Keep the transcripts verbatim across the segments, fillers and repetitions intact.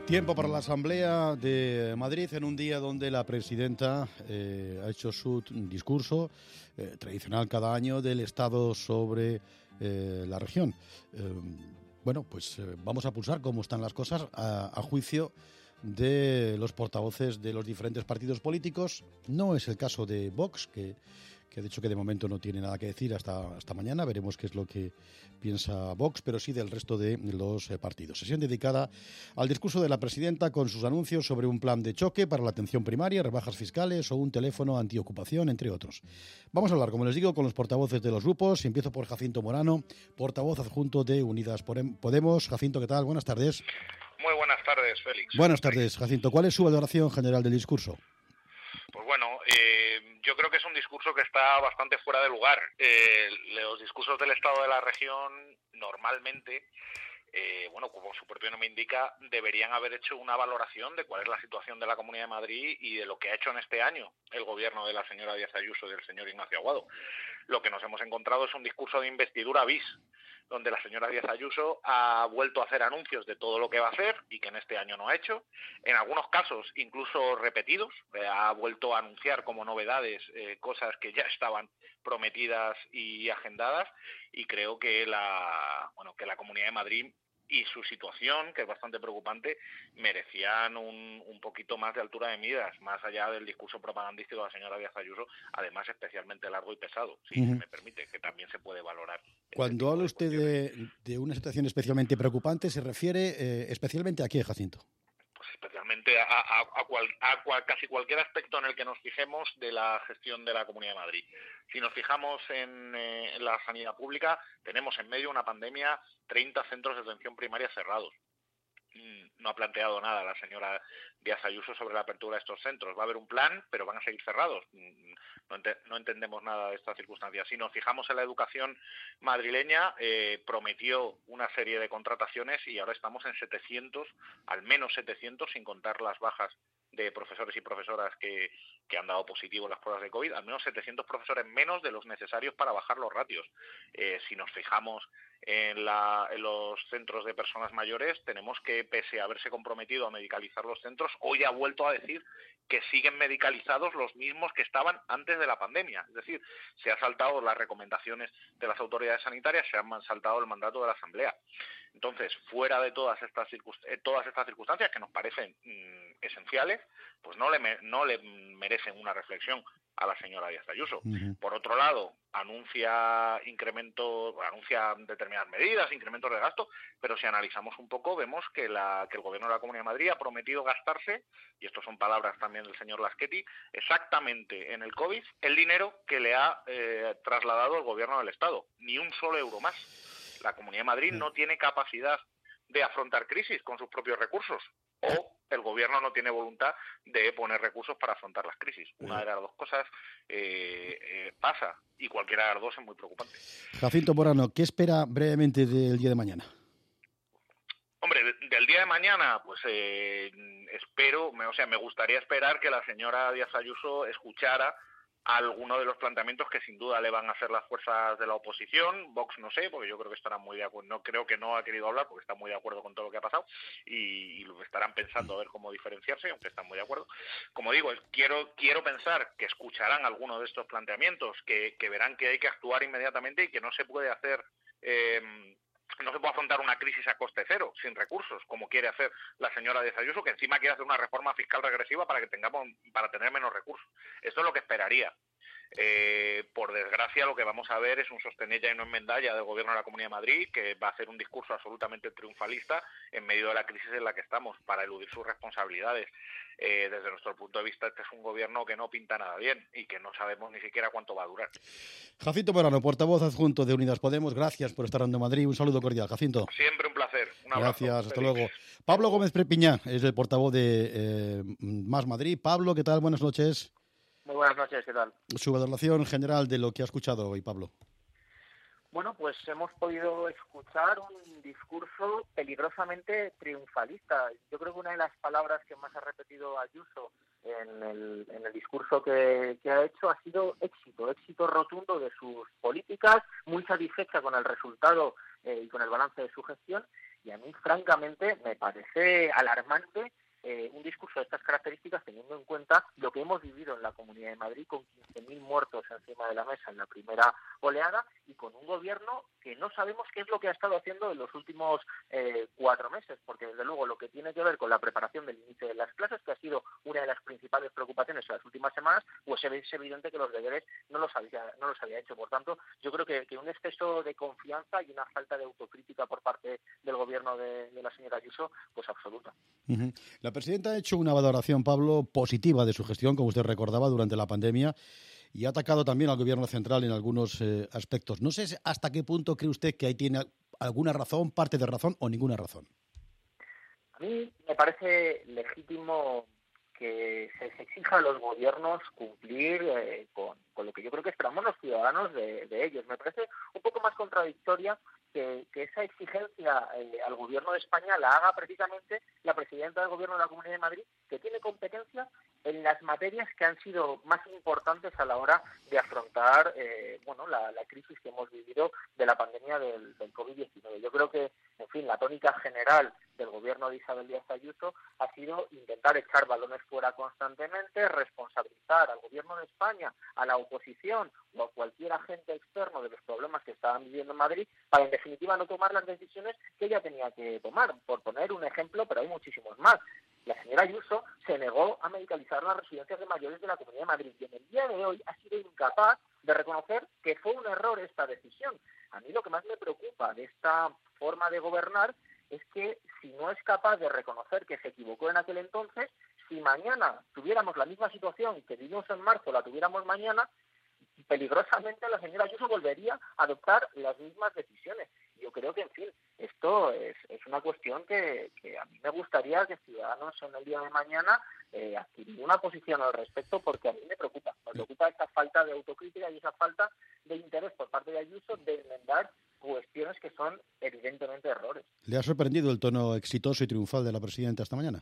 Tiempo para la Asamblea de Madrid en un día donde la presidenta eh, ha hecho su discurso eh, tradicional cada año del Estado sobre eh, la región. Eh, bueno, pues eh, vamos a pulsar cómo están las cosas a, a juicio de los portavoces de los diferentes partidos políticos. No es el caso de Vox, que, que ha dicho que de momento no tiene nada que decir hasta, hasta mañana. Veremos qué es lo que piensa Vox, pero sí del resto de los eh, partidos. Sesión dedicada al discurso de la presidenta con sus anuncios sobre un plan de choque para la atención primaria, rebajas fiscales o un teléfono antiocupación, entre otros. Vamos a hablar, como les digo, con los portavoces de los grupos. Empiezo por Jacinto Morano, portavoz adjunto de Unidas Podemos. Jacinto, ¿qué tal? Buenas tardes. Muy buenas tardes, Félix. Buenas tardes, Jacinto. ¿Cuál es su valoración general del discurso? Pues bueno, eh, yo creo que es un discurso que está bastante fuera de lugar. Eh, los discursos del Estado de la región normalmente, eh, bueno, como su propio nombre indica, deberían haber hecho una valoración de cuál es la situación de la Comunidad de Madrid y de lo que ha hecho en este año el gobierno de la señora Díaz Ayuso y del señor Ignacio Aguado. Lo que nos hemos encontrado es un discurso de investidura bis, donde la señora Díaz Ayuso ha vuelto a hacer anuncios de todo lo que va a hacer y que en este año no ha hecho. En algunos casos, incluso repetidos, eh, ha vuelto a anunciar como novedades eh, cosas que ya estaban prometidas y agendadas, y creo que la, bueno, que la Comunidad de Madrid y su situación, que es bastante preocupante, merecían un, un poquito más de altura de miras, más allá del discurso propagandístico de la señora Díaz Ayuso, además especialmente largo y pesado, si uh-huh. se me permite, que también se puede valorar. Cuando habla usted de, de una situación especialmente preocupante, ¿se refiere eh, especialmente a qué, Jacinto? Pues especialmente a, a, a, cual, a cual, casi cualquier aspecto en el que nos fijemos de la gestión de la Comunidad de Madrid. Si nos fijamos en, eh, en la sanidad pública, tenemos en medio de una pandemia treinta centros de atención primaria cerrados. No ha planteado nada la señora Díaz Ayuso sobre la apertura de estos centros. Va a haber un plan, pero van a seguir cerrados. No, ent- no entendemos nada de estas circunstancias. Si nos fijamos en la educación madrileña, eh, prometió una serie de contrataciones y ahora estamos en setecientos, al menos setecientos, sin contar las bajas de profesores y profesoras que, que han dado positivo en las pruebas de COVID, al menos setecientos profesores menos de los necesarios para bajar los ratios. Eh, si nos fijamos en, la, en los centros de personas mayores, tenemos que, pese a haberse comprometido a medicalizar los centros, hoy ha vuelto a decir que siguen medicalizados los mismos que estaban antes de la pandemia. Es decir, se han saltado las recomendaciones de las autoridades sanitarias, se han saltado el mandato de la Asamblea. Entonces, fuera de todas estas, circunst- todas estas circunstancias que nos parecen mmm, esenciales, pues no le, me- no le merecen una reflexión a la señora Díaz Ayuso. Uh-huh. Por otro lado, anuncia incrementos, anuncia determinadas medidas, incrementos de gasto, pero si analizamos un poco, vemos que, la, que el gobierno de la Comunidad de Madrid ha prometido gastarse, y esto son palabras también del señor Laschetti, exactamente en el COVID, el dinero que le ha eh, trasladado el gobierno del Estado. Ni un solo euro más. La Comunidad de Madrid no tiene capacidad de afrontar crisis con sus propios recursos, o el gobierno no tiene voluntad de poner recursos para afrontar las crisis. Una de las dos cosas eh, eh, pasa, y cualquiera de las dos es muy preocupante. Jacinto Morano, ¿qué espera brevemente del día de mañana? Hombre, de, del día de mañana, pues eh, espero, me, o sea, me gustaría esperar que la señora Díaz Ayuso escuchara algunos de los planteamientos que sin duda le van a hacer las fuerzas de la oposición. Vox no sé, porque yo creo que estarán muy de acuerdo, no creo que no ha querido hablar porque está muy de acuerdo con todo lo que ha pasado y, y lo estarán pensando a ver cómo diferenciarse, aunque están muy de acuerdo. Como digo, quiero quiero pensar que escucharán algunos de estos planteamientos, que, que verán que hay que actuar inmediatamente y que no se puede hacer... Eh, no se puede afrontar una crisis a coste cero, sin recursos, como quiere hacer la señora Díaz Ayuso, que encima quiere hacer una reforma fiscal regresiva para que tengamos, para tener menos recursos. Esto es lo que esperaría. Eh, por desgracia, lo que vamos a ver es un sostenella y no enmendalla del gobierno de la Comunidad de Madrid, que va a hacer un discurso absolutamente triunfalista en medio de la crisis en la que estamos, para eludir sus responsabilidades. Eh, desde nuestro punto de vista, este es un gobierno que no pinta nada bien y que no sabemos ni siquiera cuánto va a durar. Jacinto Morano, portavoz adjunto de Unidas Podemos, gracias por estar en Madrid. Un saludo cordial, Jacinto. Siempre un placer. Un abrazo. Gracias, hasta Feliz. luego. Pablo Gómez Prepiñá es el portavoz de eh, Más Madrid. Pablo, ¿qué tal? Buenas noches. Muy buenas noches, ¿qué tal? Su valoración general de lo que ha escuchado hoy, Pablo. Bueno, pues hemos podido escuchar un discurso peligrosamente triunfalista. Yo creo que una de las palabras que más ha repetido Ayuso en el, en el discurso que, que ha hecho ha sido éxito, éxito rotundo de sus políticas, muy satisfecha con el resultado eh, y con el balance de su gestión. Y a mí, francamente, me parece alarmante eh, un discurso de estas características, teniendo en cuenta lo que hemos vivido en la Comunidad de Madrid, con quince mil muertos encima de la mesa en la primera oleada, y con un gobierno que no sabemos qué es lo que ha estado haciendo en los últimos eh, cuatro meses, porque desde luego lo que tiene que ver con la preparación del inicio de las clases, que ha sido una de las principales preocupaciones en las últimas semanas, pues es evidente que los deberes no los había, no los había hecho. Por tanto, yo creo que, que un exceso de confianza y una falta de autocrítica por parte del gobierno de, de la señora Ayuso, pues absoluta. Uh-huh. La presidenta ha hecho una valoración, Pablo, positiva de su gestión, como usted recordaba, durante la pandemia, y ha atacado también al gobierno central en algunos eh, aspectos. No sé hasta qué punto cree usted que ahí tiene alguna razón, parte de razón o ninguna razón. A mí me parece legítimo que se les exija a los gobiernos cumplir eh, con, con lo que yo creo que esperamos los ciudadanos de, de ellos. Me parece un poco más contradictoria que, que esa exigencia eh, al gobierno de España la haga precisamente la presidenta del gobierno de la Comunidad de Madrid, que tiene competencia en las materias que han sido más importantes a la hora de afrontar eh, bueno, la, la crisis que hemos vivido de la pandemia del, del covid diecinueve. Yo creo que, en fin, la tónica general del gobierno de Isabel Díaz Ayuso ha sido intentar echar balones fuera constantemente, responsabilizar al gobierno de España, a la oposición o a cualquier agente externo de los problemas que estaban viviendo en Madrid, para en definitiva no tomar las decisiones que ella tenía que tomar. Por poner un ejemplo, pero hay muchísimos más. La señora Ayuso se negó a medicalizar las residencias de mayores de la Comunidad de Madrid y en el día de hoy ha sido incapaz de reconocer que fue un error esta decisión. A mí lo que más me preocupa de esta forma de gobernar es que si no es capaz de reconocer que se equivocó en aquel entonces, si mañana tuviéramos la misma situación que vivimos en marzo, la tuviéramos mañana, peligrosamente la señora Ayuso volvería a adoptar las mismas decisiones. Yo creo que, en fin, esto es, es una cuestión que, que a mí me gustaría que Ciudadanos en el día de mañana eh, adquirir una posición al respecto, porque a mí me preocupa. Me preocupa esta falta de autocrítica y esa falta de interés por parte de Ayuso de enmendar cuestiones que son evidentemente errores. ¿Le ha sorprendido el tono exitoso y triunfal de la presidenta esta mañana?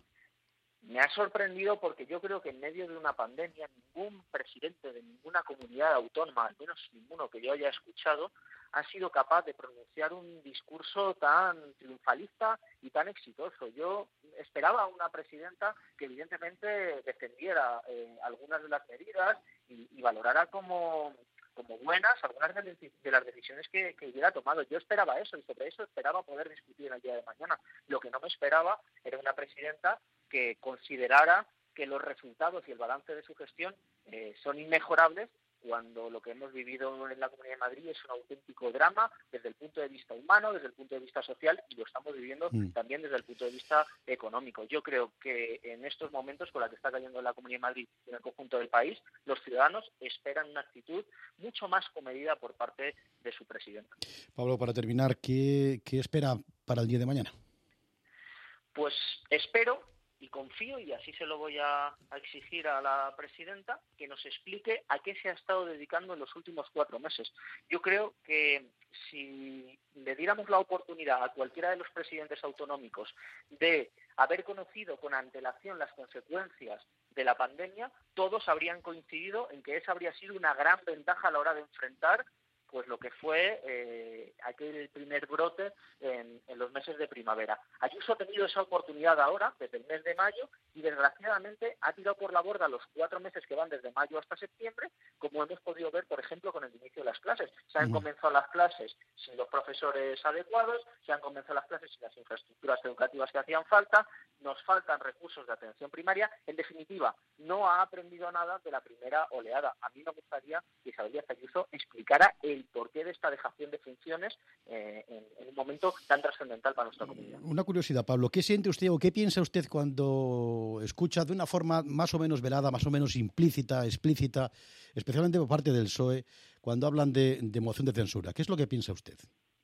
Me ha sorprendido porque yo creo que en medio de una pandemia ningún presidente de ninguna comunidad autónoma, al menos ninguno que yo haya escuchado, ha sido capaz de pronunciar un discurso tan triunfalista y tan exitoso. Yo esperaba una presidenta que evidentemente defendiera eh, algunas de las medidas y, y valorara como... como buenas algunas de las decisiones que, que hubiera tomado. Yo esperaba eso y sobre eso esperaba poder discutir el día de mañana. Lo que no me esperaba era una presidenta que considerara que los resultados y el balance de su gestión eh, son inmejorables, cuando lo que hemos vivido en la Comunidad de Madrid es un auténtico drama desde el punto de vista humano, desde el punto de vista social, y lo estamos viviendo mm. también desde el punto de vista económico. Yo creo que en estos momentos, con la que está cayendo la Comunidad de Madrid y en el conjunto del país, los ciudadanos esperan una actitud mucho más comedida por parte de su presidenta. Pablo, para terminar, ¿qué, qué espera para el día de mañana? Pues espero y confío, y así se lo voy a, a exigir a la presidenta, que nos explique a qué se ha estado dedicando en los últimos cuatro meses. Yo creo que si le diéramos la oportunidad a cualquiera de los presidentes autonómicos de haber conocido con antelación las consecuencias de la pandemia, todos habrían coincidido en que esa habría sido una gran ventaja a la hora de enfrentar pues lo que fue eh, aquel primer brote en, en los meses de primavera. Ayuso ha tenido esa oportunidad ahora, desde el mes de mayo, y desgraciadamente ha tirado por la borda los cuatro meses que van desde mayo hasta septiembre, como hemos podido ver, por ejemplo, con el inicio de las clases. Se han comenzado las clases sin los profesores adecuados, se han comenzado las clases sin las infraestructuras educativas que hacían falta, nos faltan recursos de atención primaria. En definitiva, no ha aprendido nada de la primera oleada. A mí me gustaría que Isabel Díaz Ayuso explicara el porqué de esta dejación de funciones eh, en, en un momento tan trascendental para nuestra comunidad. Una curiosidad, Pablo, ¿qué siente usted o qué piensa usted cuando escucha de una forma más o menos velada, más o menos implícita, explícita, especialmente por parte del P S O E, cuando hablan de, de moción de censura? ¿Qué es lo que piensa usted?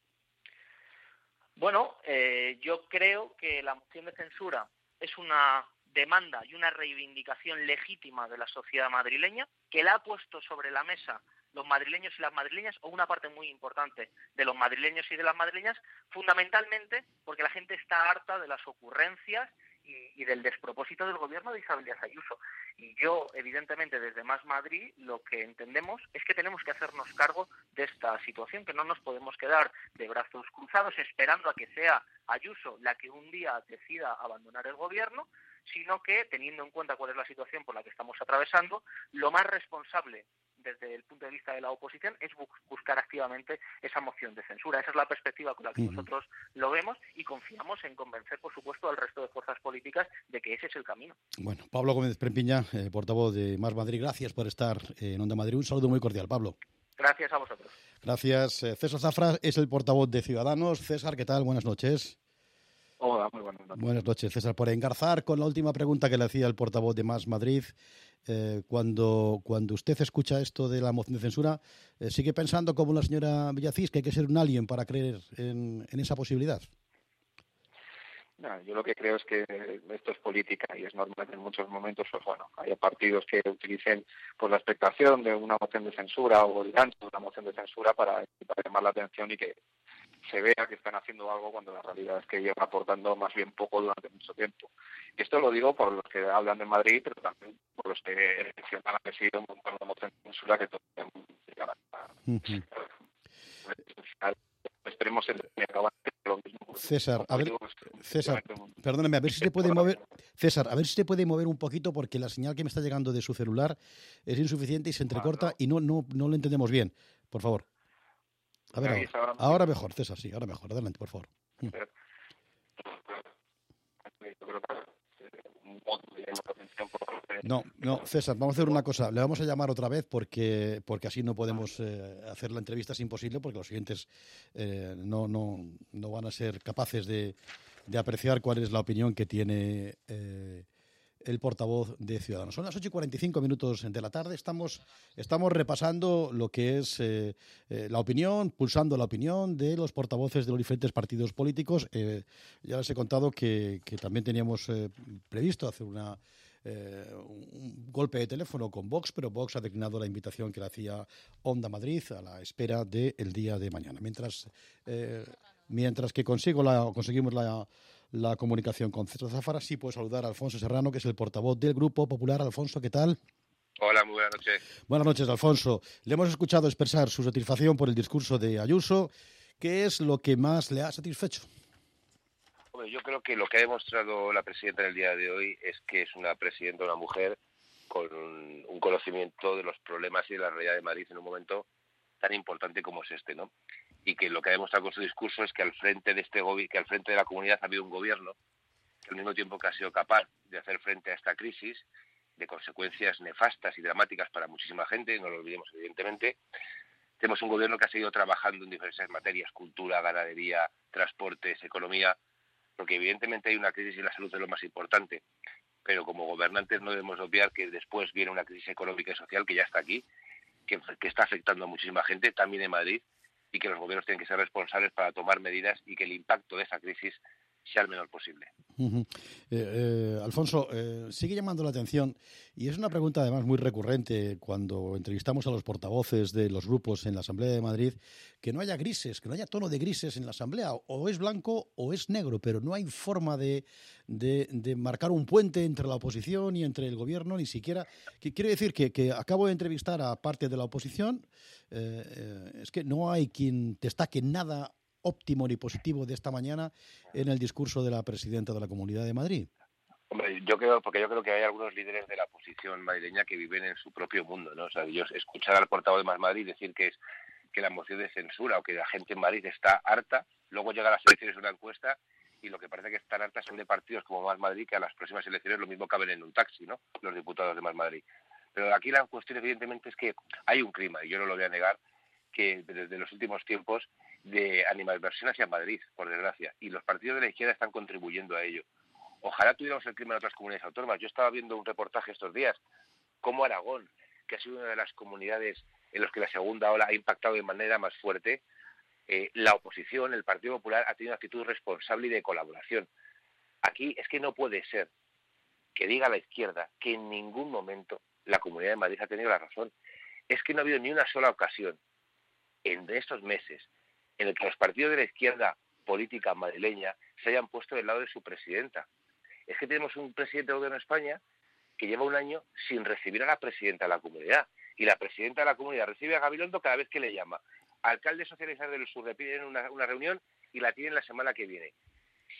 Bueno, eh, yo creo que la moción de censura es una demanda y una reivindicación legítima de la sociedad madrileña, que la ha puesto sobre la mesa los madrileños y las madrileñas, o una parte muy importante de los madrileños y de las madrileñas, fundamentalmente porque la gente está harta de las ocurrencias y, y del despropósito del gobierno de Isabel Díaz Ayuso. Y yo, evidentemente, desde Más Madrid, lo que entendemos es que tenemos que hacernos cargo de esta situación, que no nos podemos quedar de brazos cruzados esperando a que sea Ayuso la que un día decida abandonar el gobierno, sino que, teniendo en cuenta cuál es la situación por la que estamos atravesando, lo más responsable desde el punto de vista de la oposición es buscar activamente esa moción de censura. Esa es la perspectiva con la que uh-huh. nosotros lo vemos y confiamos en convencer, por supuesto, al resto de fuerzas políticas de que ese es el camino. Bueno, Pablo Gómez Prempiña, eh, portavoz de Más Madrid, gracias por estar en Onda Madrid. Un saludo muy cordial, Pablo. Gracias a vosotros. Gracias. César Zafra es el portavoz de Ciudadanos. César, ¿qué tal? Buenas noches. Hola, muy buenas noches. Buenas noches, César. Por engarzar con la última pregunta que le hacía el portavoz de Más Madrid, eh, cuando, cuando usted escucha esto de la moción de censura, eh, ¿sigue pensando como la señora Villacís que hay que ser un alien para creer en, en esa posibilidad? No, yo lo que creo es que esto es política y es normal que en muchos momentos, pues bueno, haya partidos que utilicen pues la expectación de una moción de censura o el gancho de una moción de censura para, para llamar la atención y que se vea que están haciendo algo cuando la realidad es que llevan aportando más bien poco durante mucho tiempo. Y esto lo digo por los que hablan de Madrid, pero también por los que reflexionan que sigue montando una moción de censura que todavía no llegará a... Uh-huh. Esperemos que acaban lo mismo. César, a ver, César, perdóname, a ver si se puede mover, César, a ver si se puede mover un poquito porque la señal que me está llegando de su celular es insuficiente y se entrecorta ah, no. y no, no, no lo entendemos bien. Por favor. A ver, ahora, ahora mejor, César, sí, ahora mejor. Adelante, por favor. No, no, César, vamos a hacer una cosa. Le vamos a llamar otra vez porque porque así no podemos eh, hacer la entrevista. Es imposible porque los siguientes eh, no, no, no van a ser capaces de, de apreciar cuál es la opinión que tiene eh, el portavoz de Ciudadanos. Son las ocho y cuarenta y cinco minutos de la tarde. Estamos, estamos repasando lo que es eh, eh, la opinión, pulsando la opinión de los portavoces de los diferentes partidos políticos. Eh, ya les he contado que, que también teníamos eh, previsto hacer una... Eh, un golpe de teléfono con Vox, pero Vox ha declinado la invitación que le hacía Onda Madrid a la espera del día de mañana. Mientras, eh, mientras que consigo la, conseguimos la, la comunicación con César Zafra, sí puedo saludar a Alfonso Serrano, que es el portavoz del Grupo Popular. Alfonso, ¿qué tal? Hola, muy buenas noches. Buenas noches, Alfonso. Le hemos escuchado expresar su satisfacción por el discurso de Ayuso. ¿Qué es lo que más le ha satisfecho? Yo creo que lo que ha demostrado la presidenta en el día de hoy es que es una presidenta, una mujer con un conocimiento de los problemas y de la realidad de Madrid en un momento tan importante como es este, ¿no? Y que lo que ha demostrado con su discurso es que al frente de este gobi- que al frente de la comunidad ha habido un gobierno que al mismo tiempo que ha sido capaz de hacer frente a esta crisis de consecuencias nefastas y dramáticas para muchísima gente, no lo olvidemos evidentemente. Tenemos un gobierno que ha seguido trabajando en diferentes materias, cultura, ganadería, transportes, economía, porque evidentemente hay una crisis y la salud es lo más importante, pero como gobernantes no debemos obviar que después viene una crisis económica y social que ya está aquí, que, que está afectando a muchísima gente, también en Madrid, y que los gobiernos tienen que ser responsables para tomar medidas y que el impacto de esa crisis sea el menor posible. Uh-huh. eh, eh, Alfonso, eh, sigue llamando la atención, y es una pregunta además muy recurrente cuando entrevistamos a los portavoces de los grupos en la Asamblea de Madrid, que no haya grises, que no haya tono de grises en la Asamblea, o es blanco o es negro, pero no hay forma de, de, de marcar un puente entre la oposición y entre el gobierno, ni siquiera. Que, quiero decir que, que acabo de entrevistar a parte de la oposición, eh, eh, es que no hay quien destaque nada óptimo ni positivo de esta mañana en el discurso de la presidenta de la Comunidad de Madrid. Hombre, yo creo, porque yo creo que hay algunos líderes de la oposición madrileña que viven en su propio mundo, ¿no? O sea, yo escuchar al portavoz de Más Madrid decir que es que la moción de censura o que la gente en Madrid está harta, luego llega a las elecciones una encuesta y lo que parece que están hartas son de partidos como Más Madrid, que a las próximas elecciones lo mismo caben en un taxi, ¿no? Los diputados de Más Madrid. Pero aquí la cuestión evidentemente es que hay un clima, y yo no lo voy a negar, que desde los últimos tiempos de animadversión hacia Madrid, por desgracia, y los partidos de la izquierda están contribuyendo a ello. Ojalá tuviéramos el clima en otras comunidades autónomas. Yo estaba viendo un reportaje estos días, cómo Aragón, que ha sido una de las comunidades en las que la segunda ola ha impactado de manera más fuerte, eh, la oposición, el Partido Popular, ha tenido una actitud responsable y de colaboración. Aquí es que no puede ser que diga la izquierda que en ningún momento la Comunidad de Madrid ha tenido la razón. Es que no ha habido ni una sola ocasión en estos meses en el que los partidos de la izquierda política madrileña se hayan puesto del lado de su presidenta. Es que tenemos un presidente del gobierno de España que lleva un año sin recibir a la presidenta de la comunidad. Y la presidenta de la comunidad recibe a Gabilondo cada vez que le llama. Alcaldes socialistas del sur le piden una, una reunión y la tienen la semana que viene.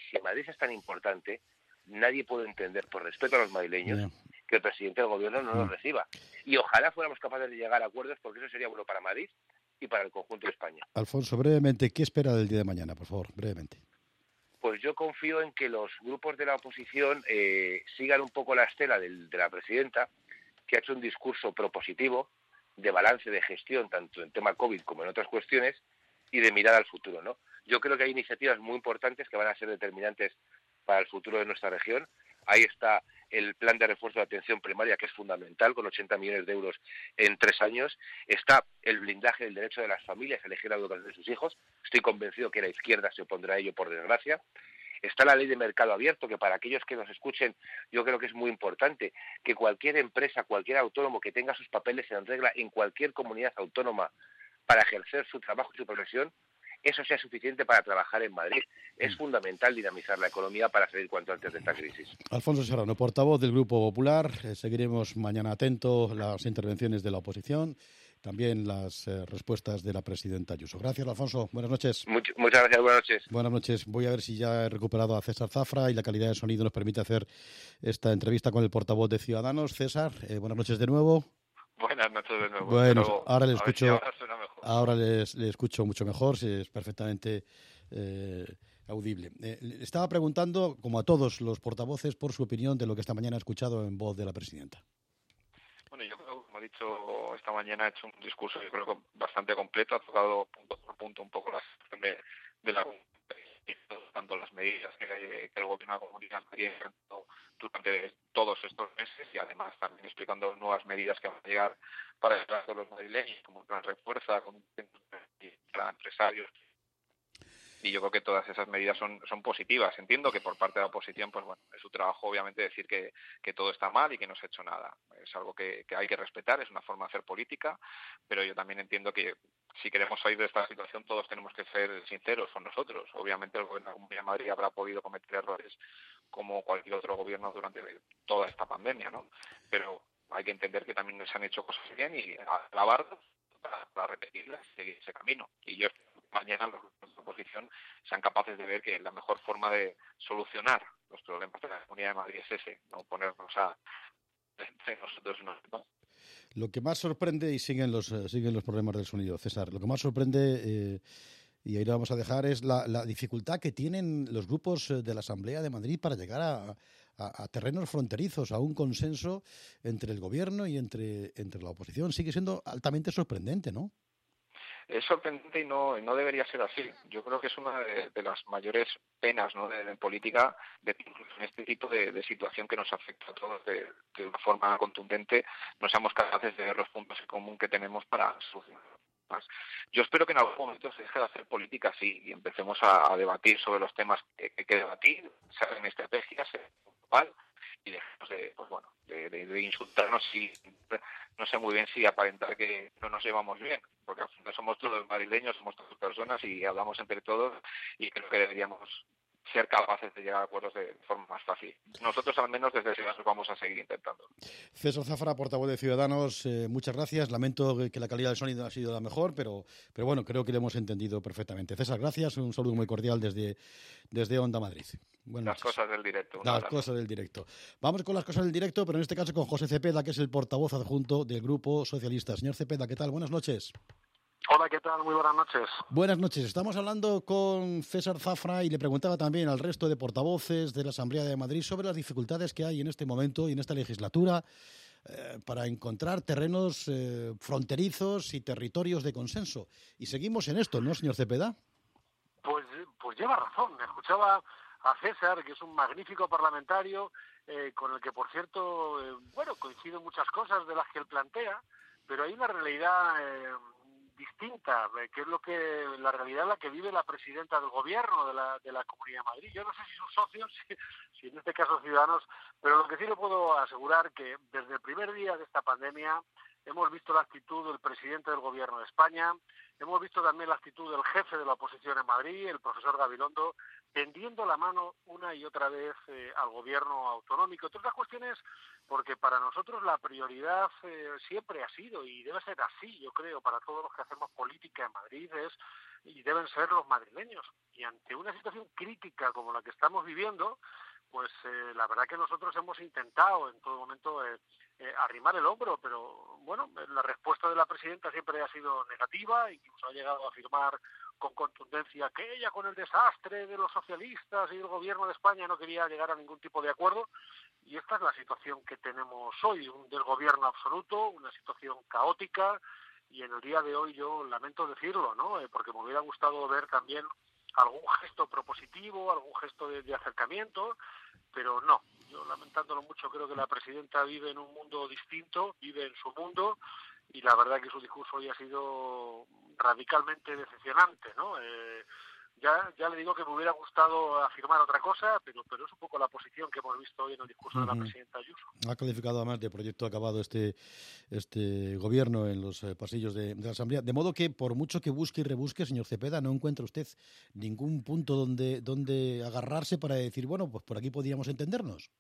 si Madrid es tan importante, nadie puede entender, por respeto a los madrileños, yeah. que el presidente del gobierno no mm. los reciba. Y ojalá fuéramos capaces de llegar a acuerdos, porque eso sería bueno para Madrid y para el conjunto de España. Alfonso, brevemente, ¿qué espera del día de mañana, por favor? Brevemente. Pues yo confío en que los grupos de la oposición eh, sigan un poco la estela del, de la presidenta, que ha hecho un discurso propositivo, de balance, de gestión, tanto en tema COVID como en otras cuestiones, y de mirada al futuro, ¿no? Yo creo que hay iniciativas muy importantes que van a ser determinantes para el futuro de nuestra región. Ahí está el plan de refuerzo de atención primaria, que es fundamental, con ochenta millones de euros en tres años. Está el blindaje del derecho de las familias a elegir la educación de sus hijos. Estoy convencido que la izquierda se opondrá a ello, por desgracia. Está la ley de mercado abierto, que para aquellos que nos escuchen, yo creo que es muy importante que cualquier empresa, cualquier autónomo que tenga sus papeles en regla en cualquier comunidad autónoma para ejercer su trabajo y su profesión, eso sea suficiente para trabajar en Madrid. Es fundamental dinamizar la economía para salir cuanto antes de esta crisis. Alfonso Serrano, portavoz del Grupo Popular. Eh, seguiremos mañana atentos las intervenciones de la oposición, también las eh, respuestas de la presidenta Ayuso. Gracias, Alfonso. Buenas noches. Much, muchas gracias. Buenas noches. Buenas noches. Voy a ver si ya he recuperado a César Zafra y la calidad de sonido nos permite hacer esta entrevista con el portavoz de Ciudadanos. César, eh, buenas noches de nuevo. Buenas noches de nuevo. Bueno, Pero, ahora le escucho, si ahora, ahora les, le escucho mucho mejor, si es perfectamente eh, audible. Eh, le estaba preguntando, como a todos los portavoces, por su opinión de lo que esta mañana ha escuchado en voz de la presidenta. Bueno, yo creo, como ha dicho esta mañana, ha hecho un discurso, yo creo que bastante completo, ha tocado punto por punto un poco la situación de, de la tanto las medidas que, que el gobierno de la Comunidad de Madrid durante todos estos meses y además también explicando nuevas medidas que van a llegar para el trato de los madrileños, como plan refuerza, con para empresarios. Y yo creo que todas esas medidas son, son positivas. Entiendo que por parte de la oposición, pues bueno, es su trabajo obviamente decir que, que todo está mal y que no se ha hecho nada. Es algo que, que hay que respetar, es una forma de hacer política, pero yo también entiendo que si queremos salir de esta situación todos tenemos que ser sinceros con nosotros. Obviamente el gobierno de la Comunidad de Madrid habrá podido cometer errores como cualquier otro gobierno durante toda esta pandemia, ¿no? Pero hay que entender que también se han hecho cosas bien y alabarlos para, para repetirlas y seguir ese camino. Y yo espero que mañana los grupos de oposición sean capaces de ver que la mejor forma de solucionar los problemas de la Comunidad de Madrid es ese, no ponernos a entre nosotros no. Lo que más sorprende, y siguen los uh, siguen los problemas del sonido, César, lo que más sorprende, eh, y ahí lo vamos a dejar, es la, la dificultad que tienen los grupos de la Asamblea de Madrid para llegar a, a, a terrenos fronterizos, a un consenso entre el gobierno y entre, entre la oposición. Sigue siendo altamente sorprendente, ¿no? Es sorprendente y no, no debería ser así. Yo creo que es una de, de las mayores penas, ¿no?, de, de política, de en este tipo de, de situación que nos afecta a todos de, de una forma contundente, no seamos capaces de ver los puntos en común que tenemos para solucionar. Yo espero que en algún momento se deje de hacer política así y empecemos a, a debatir sobre los temas que hay que debatir, se hagan estrategias, se global, y dejemos de, pues bueno, de, de, de insultarnos y no sé muy bien si aparentar que no nos llevamos bien, porque al final somos todos madrileños, somos todas personas y hablamos entre todos y creo que deberíamos ser capaces de llegar a acuerdos de forma más fácil. Nosotros al menos desde Ciudadanos vamos a seguir intentando. César Zafra, portavoz de Ciudadanos, eh, muchas gracias. Lamento que la calidad del sonido ha sido la mejor, pero, pero bueno, creo que lo hemos entendido perfectamente. César, gracias. Un saludo muy cordial desde, desde Onda Madrid. Buenas las noches. Cosas del directo. Las cosas del directo. Vamos con las cosas del directo, pero en este caso con José Cepeda, que es el portavoz adjunto del Grupo Socialista. Señor Cepeda, ¿qué tal? Buenas noches. Hola, ¿qué tal? Muy buenas noches. Buenas noches. Estamos hablando con César Zafra y le preguntaba también al resto de portavoces de la Asamblea de Madrid sobre las dificultades que hay en este momento y en esta legislatura eh, para encontrar terrenos eh, fronterizos y territorios de consenso. Y seguimos en esto, ¿no, señor Cepeda? Pues, pues lleva razón. Escuchaba a César, que es un magnífico parlamentario, eh, con el que, por cierto, eh, bueno, coinciden muchas cosas de las que él plantea, pero hay una realidad eh, distinta, eh, que es lo que la realidad en la que vive la presidenta del gobierno de la, de la Comunidad de Madrid. Yo no sé si sus socios, si, si en este caso Ciudadanos, pero lo que sí le puedo asegurar que desde el primer día de esta pandemia hemos visto la actitud del presidente del Gobierno de España, hemos visto también la actitud del jefe de la oposición en Madrid, el profesor Gabilondo, tendiendo la mano una y otra vez eh, al Gobierno autonómico. Entre otras cuestiones, porque para nosotros la prioridad eh, siempre ha sido, y debe ser así, yo creo, para todos los que hacemos política en Madrid, es y deben ser los madrileños. Y ante una situación crítica como la que estamos viviendo, pues eh, la verdad que nosotros hemos intentado en todo momento eh, eh, arrimar el hombro, pero bueno, la respuesta de la presidenta siempre ha sido negativa, incluso ha llegado a afirmar con contundencia que ella, con el desastre de los socialistas y el Gobierno de España, no quería llegar a ningún tipo de acuerdo. Y esta es la situación que tenemos hoy, un desgobierno absoluto, una situación caótica, y en el día de hoy yo lamento decirlo, ¿no? Eh, porque me hubiera gustado ver también algún gesto propositivo, algún gesto de, de acercamiento, pero no. Yo, lamentándolo mucho, creo que la presidenta vive en un mundo distinto, vive en su mundo, y la verdad que su discurso hoy ha sido radicalmente decepcionante, ¿no? Eh, ya ya le digo que me hubiera gustado afirmar otra cosa, pero pero es un poco la posición que hemos visto hoy en el discurso uh-huh. de la presidenta Ayuso. Ha calificado además de proyecto acabado este este gobierno en los eh, pasillos de, de la Asamblea, de modo que por mucho que busque y rebusque, señor Cepeda, no encuentra usted ningún punto donde donde agarrarse para decir, bueno, pues por aquí podríamos entendernos.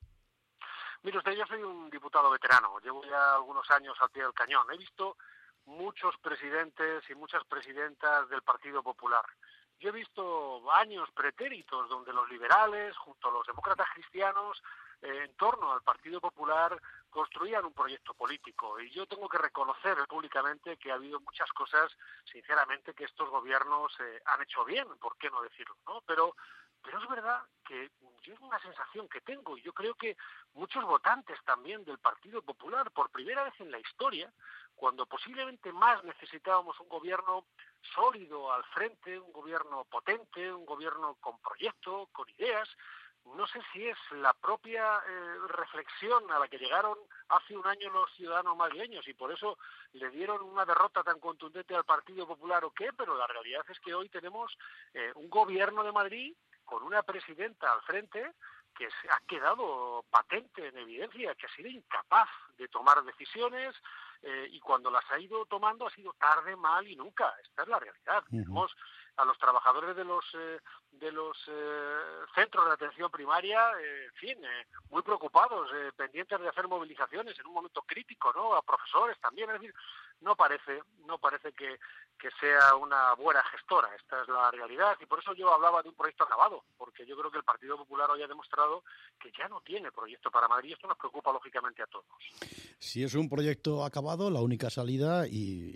Mire usted, yo soy un diputado veterano, llevo ya algunos años al pie del cañón. He visto muchos presidentes y muchas presidentas del Partido Popular. Yo he visto años pretéritos donde los liberales, junto a los demócratas cristianos, eh, en torno al Partido Popular, construían un proyecto político. Y yo tengo que reconocer públicamente que ha habido muchas cosas, sinceramente, que estos gobiernos eh, han hecho bien, ¿por qué no decirlo?, ¿no? Pero, pero es verdad que yo es una sensación que tengo, y yo creo que muchos votantes también del Partido Popular, por primera vez en la historia, cuando posiblemente más necesitábamos un gobierno sólido al frente, un gobierno potente, un gobierno con proyecto, con ideas. No sé si es la propia eh, reflexión a la que llegaron hace un año los ciudadanos madrileños y por eso le dieron una derrota tan contundente al Partido Popular o qué, pero la realidad es que hoy tenemos eh, un gobierno de Madrid con una presidenta al frente que se ha quedado patente en evidencia, que ha sido incapaz de tomar decisiones, eh, y cuando las ha ido tomando ha sido tarde, mal y nunca. Esta es la realidad. Uh-huh. Tenemos a los trabajadores de los eh, de los eh, centros de atención primaria, eh, en fin, eh, muy preocupados, eh, pendientes de hacer movilizaciones en un momento crítico, ¿no? A profesores también, es decir, no parece, no parece que, que sea una buena gestora. Esta es la realidad y por eso yo hablaba de un proyecto acabado, porque yo creo que el Partido Popular hoy ha demostrado que ya no tiene proyecto para Madrid y esto nos preocupa lógicamente a todos. Si es un proyecto acabado, la única salida, y,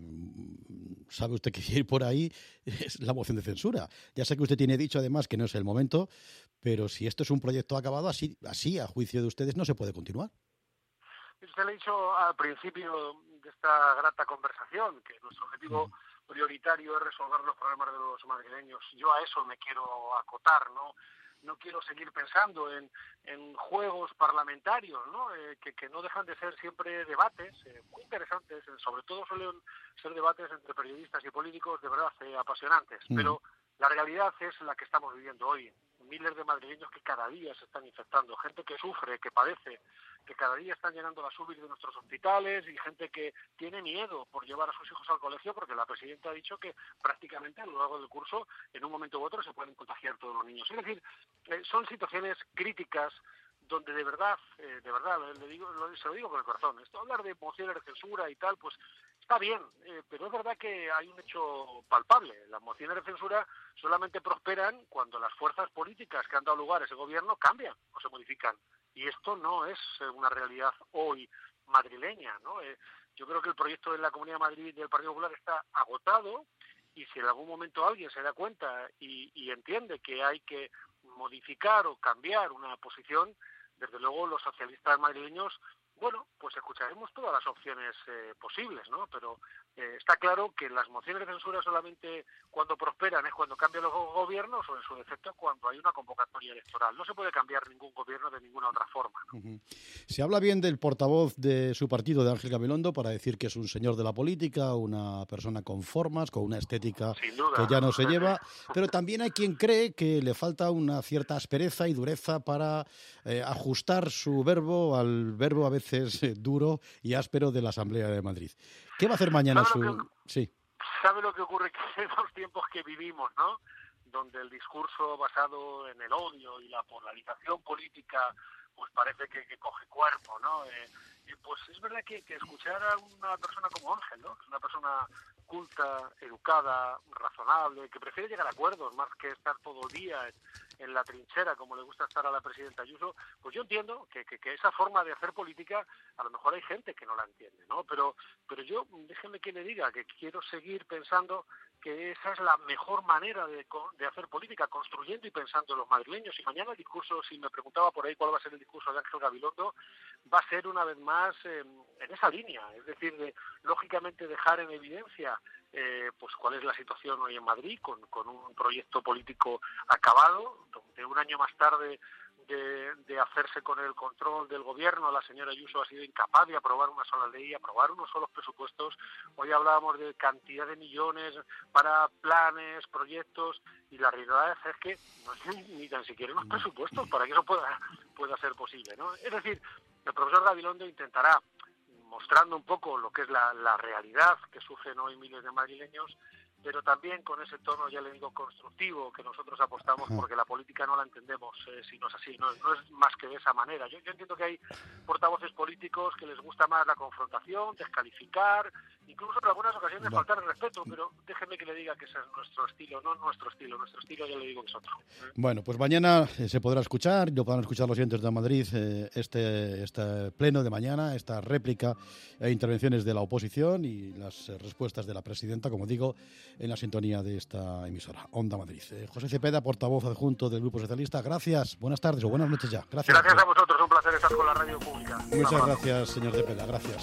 y sabe usted que ir por ahí, es la moción de censura. Ya sé que usted tiene dicho además que no es el momento, pero si esto es un proyecto acabado, así, así a juicio de ustedes no se puede continuar. Usted le ha dicho al principio de esta grata conversación que nuestro objetivo uh-huh. prioritario es resolver los problemas de los madrileños. Yo a eso me quiero acotar, ¿no? No quiero seguir pensando en, en juegos parlamentarios, ¿no? Eh, que, que no dejan de ser siempre debates eh, muy interesantes, eh, sobre todo suelen ser debates entre periodistas y políticos de verdad eh, apasionantes, uh-huh. pero la realidad es la que estamos viviendo hoy. Miles de madrileños que cada día se están infectando, gente que sufre, que padece, que cada día están llenando las U B I de nuestros hospitales y gente que tiene miedo por llevar a sus hijos al colegio porque la presidenta ha dicho que prácticamente a lo largo del curso, en un momento u otro, se pueden contagiar todos los niños. Es decir, eh, son situaciones críticas donde de verdad, eh, de verdad, le digo, lo, se lo digo con el corazón, esto hablar de mociones de censura y tal, pues está bien, eh, pero es verdad que hay un hecho palpable. Las mociones de censura solamente prosperan cuando las fuerzas políticas que han dado lugar a ese gobierno cambian o se modifican. Y esto no es una realidad hoy madrileña, ¿no? Eh, yo creo que el proyecto de la Comunidad de Madrid del Partido Popular está agotado y si en algún momento alguien se da cuenta y, y entiende que hay que modificar o cambiar una posición, desde luego los socialistas madrileños, bueno, pues escucharemos todas las opciones eh, posibles, ¿no? Pero eh, está claro que las mociones de censura solamente cuando prosperan es cuando cambian los gobiernos o en su defecto cuando hay una convocatoria electoral. No se puede cambiar ningún gobierno de ninguna otra forma, ¿no? Uh-huh. Se habla bien del portavoz de su partido, de Ángel Gabilondo, para decir que es un señor de la política, una persona con formas, con una estética que ya no se lleva, pero también hay quien cree que le falta una cierta aspereza y dureza para eh, ajustar su verbo al verbo a veces veces eh, duro y áspero de la Asamblea de Madrid. ¿Qué va a hacer mañana su...? Que, sí. ¿Sabe lo que ocurre? Que en los tiempos que vivimos, ¿no?, donde el discurso basado en el odio y la polarización política pues parece que, que coge cuerpo, ¿no? Eh, y pues es verdad que, que escuchar a una persona como Ángel, ¿no?, que es una persona culta, educada, razonable, que prefiere llegar a acuerdos más que estar todo el día en, en la trinchera como le gusta estar a la presidenta Ayuso, pues yo entiendo que, que, que esa forma de hacer política, a lo mejor hay gente que no la entiende, ¿no? Pero, pero yo, déjeme que le diga que quiero seguir pensando que esa es la mejor manera de, de hacer política, construyendo y pensando en los madrileños. Y mañana el discurso, si me preguntaba por ahí cuál va a ser el discurso de Ángel Gabilondo, va a ser una vez más eh, en esa línea, es decir, de lógicamente dejar en evidencia eh, pues cuál es la situación hoy en Madrid, con, con un proyecto político acabado, donde un año más tarde de, de hacerse con el control del gobierno, la señora Ayuso ha sido incapaz de aprobar una sola ley, aprobar unos solos presupuestos. Hoy hablábamos de cantidad de millones para planes, proyectos, y la realidad es que no hay ni tan siquiera unos presupuestos para que eso pueda, pueda ser posible, ¿no? Es decir, el profesor Gabilondo intentará, mostrando un poco lo que es la, la realidad que sufren hoy miles de madrileños, pero también con ese tono, ya le digo, constructivo, que nosotros apostamos, porque la política no la entendemos eh, si no es así, no, no es más que de esa manera. Yo, yo entiendo que hay portavoces políticos que les gusta más la confrontación, descalificar, incluso en algunas ocasiones vale. faltar el respeto, pero déjeme que le diga que ese es nuestro estilo, no nuestro estilo, nuestro estilo ya le digo que es otro. Bueno, pues mañana eh, se podrá escuchar, lo podrán escuchar los oyentes de Madrid, eh, este, este pleno de mañana, esta réplica e intervenciones de la oposición y las eh, respuestas de la presidenta, como digo, en la sintonía de esta emisora, Onda Madrid. Eh, José Cepeda, portavoz adjunto del Grupo Socialista, gracias, buenas tardes o buenas noches ya. Gracias, gracias a vosotros, un placer estar con la radio pública. Muchas gracias, señor Cepeda, gracias.